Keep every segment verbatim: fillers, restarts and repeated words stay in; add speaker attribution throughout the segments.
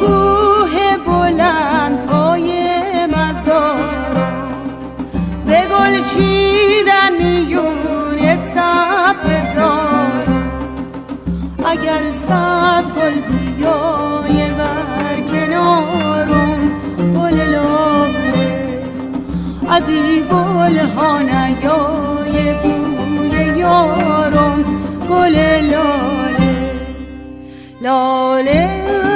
Speaker 1: کوه بلند پای مزارم به گل چیدن میون سبززارم. اگر صد گل بیای بر کنارم گل لاله، از این گل ها نیای بوی یارم گل لاله. لاله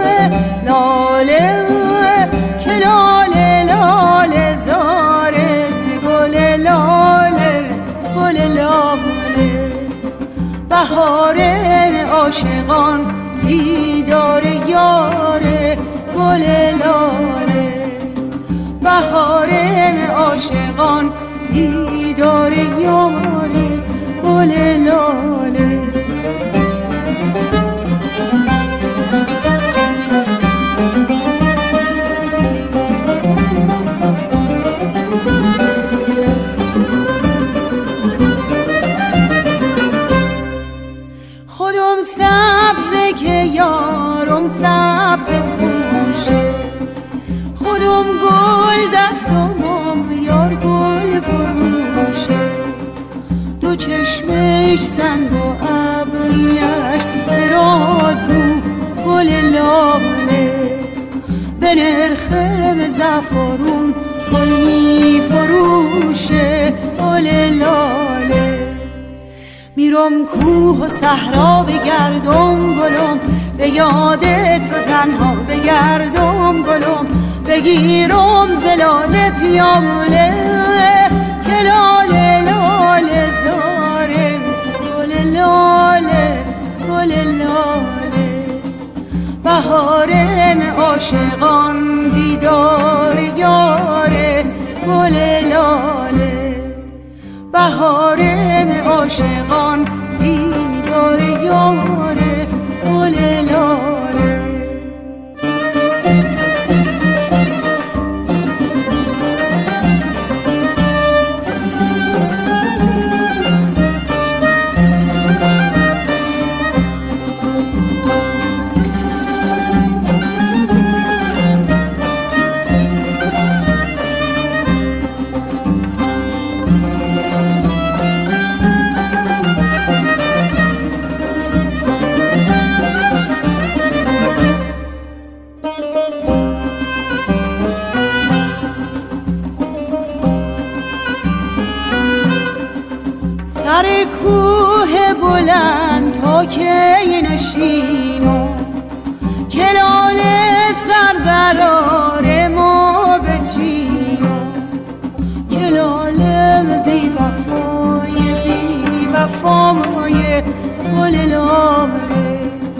Speaker 1: لاله که لاله لاله زاره گل لاله گل لاله. بهار عاشقان دیدار یاره گل لاله. بهار عاشقان دیدار یاره گل لاله. خودم سبزه که یارم سبز خوشه، خودم گل دستم یار گل فروشه. دو چشمش سنگ و ابریش ترازو گل لاله. به نرخ زعفرون گل می فروشه گل لاله. میرم کوه و صحرا بگردم گلم، به یاد تو تنها بگردم گلم. بگیرم زلاله پیاله که لاله لاله زارم گل لاله گل لاله. بهارم عاشقان دیدار یاره گل لاله. بهارم عاشقان دیدار یاره گل لاله. سر کوه بلند تا کی نشینم، که لاله سر درار ما بچینم. که لاله بی وفای بی وفای گل لاله.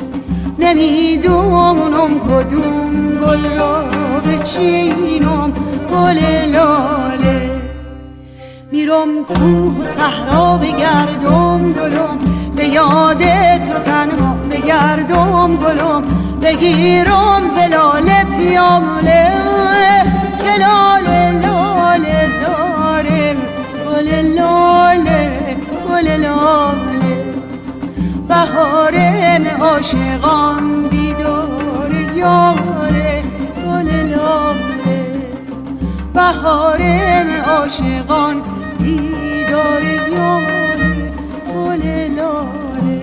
Speaker 1: نمیدونم کدوم گل را بچینم گل لاله. میرم کوه و صحرا بگردم گلم، به یاد تو تنها بگردم گلم. بگیرم زلاله پیاله که لاله لاله زارم گل لاله گل لاله. بهارم عاشقان دیدار یاره گل لاله. بهارم عاشقان دیدار یاره گل لاله.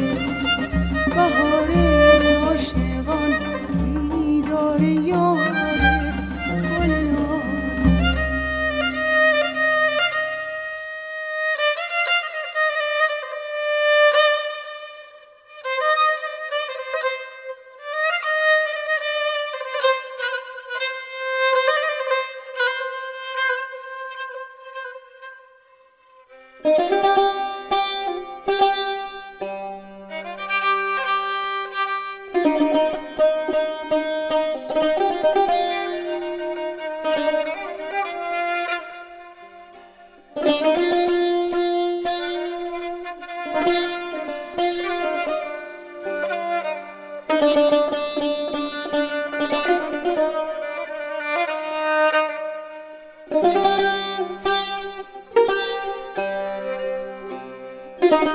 Speaker 1: بهارم عاشقان دیدار یاره گل لاله.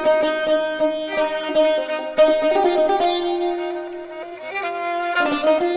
Speaker 2: Thank you.